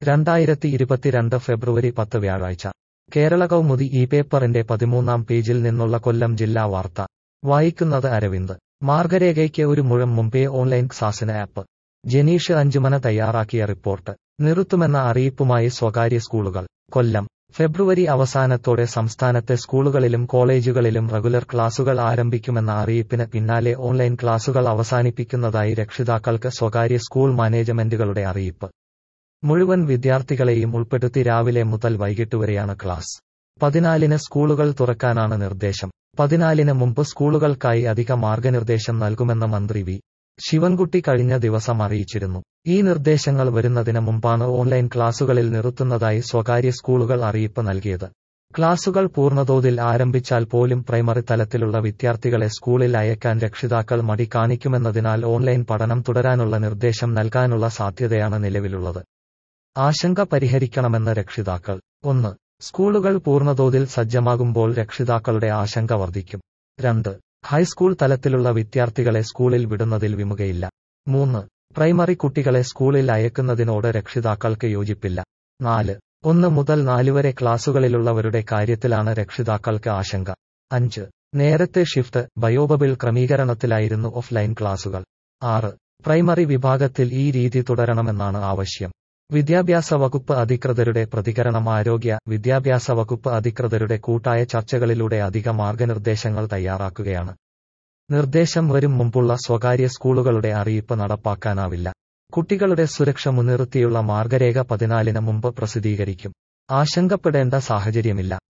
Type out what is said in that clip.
2022 ഫെബ്രുവരി 10 വ്യാഴാഴ്ച കേരള കൗമുദി ഈ പേപ്പറിന്റെ 13-ാം പേജിൽ നിന്നുള്ള കൊല്ലം ജില്ലാ വാർത്ത വായിക്കുന്നത് അരവിന്ദ്. മാർഗരേഖയ്ക്ക് ഒരു മുഴം മുമ്പേ ഓൺലൈൻ ക്ലാസിന് ആപ്പ്. ജനീഷ് അഞ്ചുമന തയ്യാറാക്കിയ റിപ്പോർട്ട്. നിർത്തുമെന്ന അറിയിപ്പുമായി സ്വകാര്യ സ്കൂളുകൾ. കൊല്ലം. ഫെബ്രുവരി അവസാനത്തോടെ സംസ്ഥാനത്തെ സ്കൂളുകളിലും കോളേജുകളിലും റെഗുലർ ക്ലാസുകൾ ആരംഭിക്കുമെന്ന അറിയിപ്പിന് പിന്നാലെ ഓൺലൈൻ ക്ലാസുകൾ അവസാനിപ്പിക്കുന്നതായി രക്ഷിതാക്കൾക്ക് സ്വകാര്യ സ്കൂൾ മാനേജ്മെന്റുകളുടെ അറിയിപ്പ്. മുഴുവൻ വിദ്യാർത്ഥികളെയും ഉൾപ്പെടുത്തി രാവിലെ മുതൽ വൈകിട്ട് വരെയാണ് ക്ലാസ്. 14-ന് സ്കൂളുകൾ തുറക്കാനാണ് നിർദ്ദേശം. 14-ന് മുമ്പ് സ്കൂളുകൾക്കായി അധിക മാർഗനിർദ്ദേശം നൽകുമെന്ന് മന്ത്രി വി. ശിവൻകുട്ടി കഴിഞ്ഞ ദിവസം അറിയിച്ചിരുന്നു. ഈ നിർദ്ദേശങ്ങൾ വരുന്നതിന് മുമ്പാണ് ഓൺലൈൻ ക്ലാസുകളിൽ നിർത്തുന്നതായി സ്വകാര്യ സ്കൂളുകൾ അറിയിപ്പ് നൽകിയത്. ക്ലാസുകൾ പൂർണ്ണതോതിൽ ആരംഭിച്ചാൽ പോലും പ്രൈമറി തലത്തിലുള്ള വിദ്യാർത്ഥികളെ സ്കൂളിൽ അയക്കാൻ രക്ഷിതാക്കൾ മടി കാണിക്കുമെന്നതിനാൽ ഓൺലൈൻ പഠനം തുടരാനുള്ള നിർദ്ദേശം നൽകാനുള്ള സാധ്യതയാണ് നിലവിലുള്ളത്. ആശങ്ക പരിഹരിക്കണമെന്ന് രക്ഷിതാക്കൾ. 1. സ്കൂളുകൾ പൂർണ്ണതോതിൽ സജ്ജമാകുമ്പോൾ രക്ഷിതാക്കളുടെ ആശങ്ക വർദ്ധിക്കും. 2. ഹൈസ്കൂൾ തലത്തിലുള്ള വിദ്യാർത്ഥികളെ സ്കൂളിൽ വിടുന്നതിൽ വിമുഖയില്ല. 3. പ്രൈമറി കുട്ടികളെ സ്കൂളിൽ അയക്കുന്നതിനോട് രക്ഷിതാക്കൾക്ക് യോജിപ്പില്ല. 4. 1 മുതൽ 4 വരെ ക്ലാസുകളിലുള്ളവരുടെ കാര്യത്തിലാണ് രക്ഷിതാക്കൾക്ക് ആശങ്ക. 5. നേരത്തെ ഷിഫ്റ്റ്, ബയോബബിൾ ക്രമീകരണത്തിലായിരുന്നു ഓഫ്ലൈൻ ക്ലാസുകൾ. 6. പ്രൈമറി വിഭാഗത്തിൽ ഈ രീതി തുടരണമെന്നാണ് ആവശ്യം. വിദ്യാഭ്യാസ വകുപ്പ് അധികൃതരുടെ പ്രതികരണം. ആരോഗ്യ വിദ്യാഭ്യാസ വകുപ്പ് അധികൃതരുടെ കൂട്ടായ ചർച്ചകളിലൂടെ അധിക മാർഗനിർദ്ദേശങ്ങൾ തയ്യാറാക്കുകയാണ്. നിർദ്ദേശം വരും മുമ്പുള്ള സ്വകാര്യ സ്കൂളുകളുടെ അറിയിപ്പ് നടപ്പാക്കാനാവില്ല. കുട്ടികളുടെ സുരക്ഷ മുൻനിർത്തിയുള്ള മാർഗരേഖ 14-ന് മുമ്പ് പ്രസിദ്ധീകരിക്കും. ആശങ്കപ്പെടേണ്ട സാഹചര്യമില്ല.